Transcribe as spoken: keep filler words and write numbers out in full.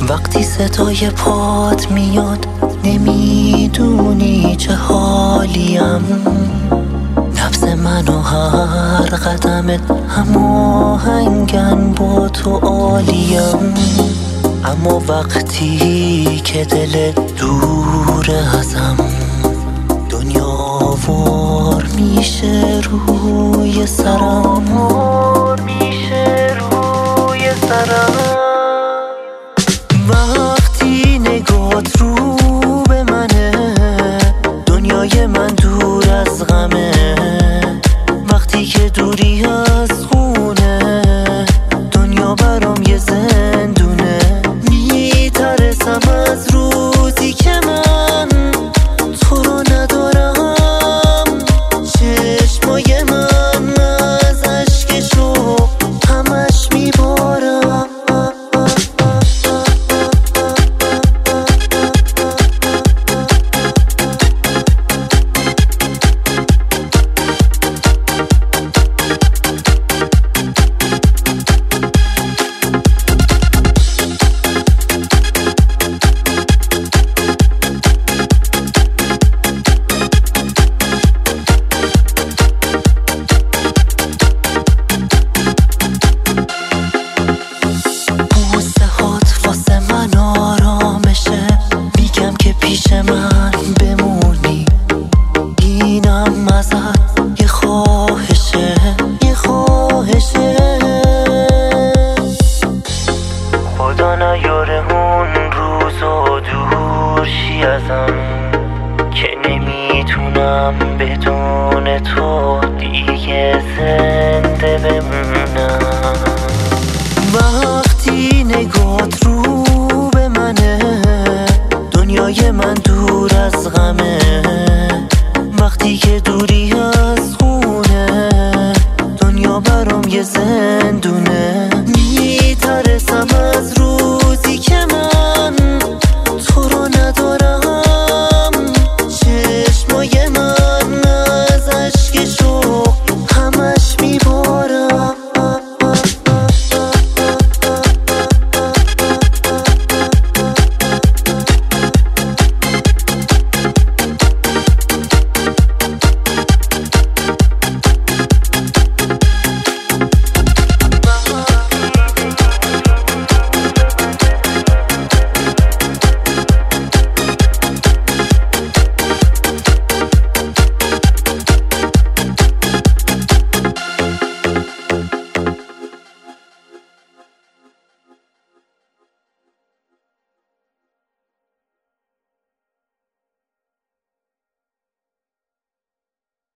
وقتی صدای پات میاد نمیدونی چه حالیم، نفس من و هر قدمت هماهنگن با تو عالیم. اما وقتی که دلت دور ازم، دنیا وار میشه روی سرم، وار میشه روی سرم. وقتی نگات رو به منه، دنیای من دور از غمه. وقتی که دوری از خونه، دنیا برام یه زندونه. میترسم از روزی که من تو رو ندارم. چشمای من از اشکشو همش میبارم. من بمونی، اینم ازت یه خواهشه، یه خواهشه. خدا نیاره اون روز و دور شی ازم، که نمیتونم بدون تو دیگه زنده بمونم. وقتی نگات رو به منه، دنیای من دور از غمه. وقتی که دوری از خونه، دنیا برام یه زندون.